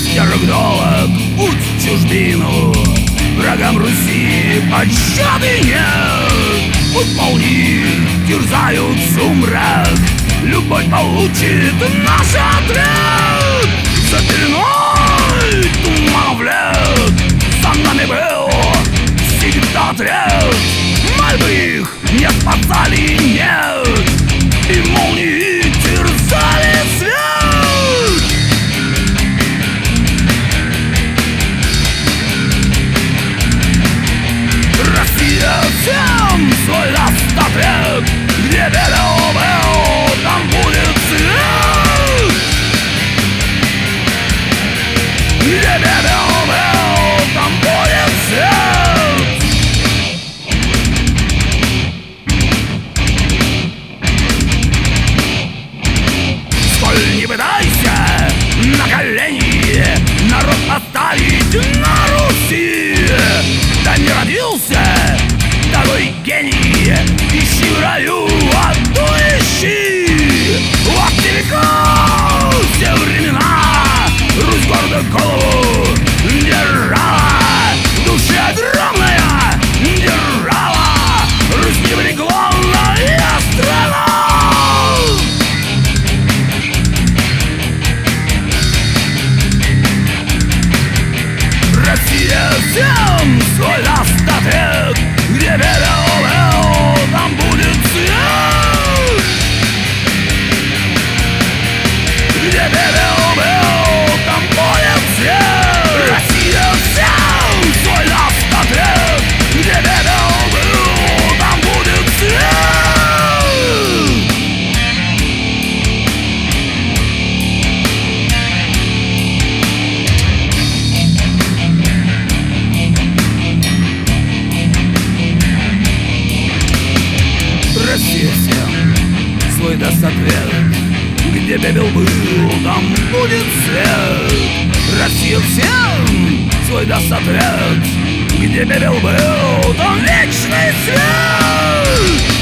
тяжек долг путь в чужбину. Врагам Руси пощады нет. Путь полни, терзают сумрак. Любовь получит наш отряд. За пеленой туманов лет за нами был всегда отряд. Мольбы их не спасали, нет, и молнии терзали свет. Россия всем свой остаток, где белел был, там будет свет. Где белел был, там будет свет. Сколь не пытайся на колени народ поставить на Руси, да не родился такой гений, ищи в раю, а то ищи. От веков все времена Русь гордо голову держала, в душе огромная держала. Русь непреклонная страна. Россия всем свой остаток, где белел, там будет свет. Где белел, там будет свет. Россия всем свой остаток, где белел, там будет свет. Россия всем свой даст ответ, где бебел был, там будет свет. Россия всем свой даст ответ, где бебел был, там вечный свет.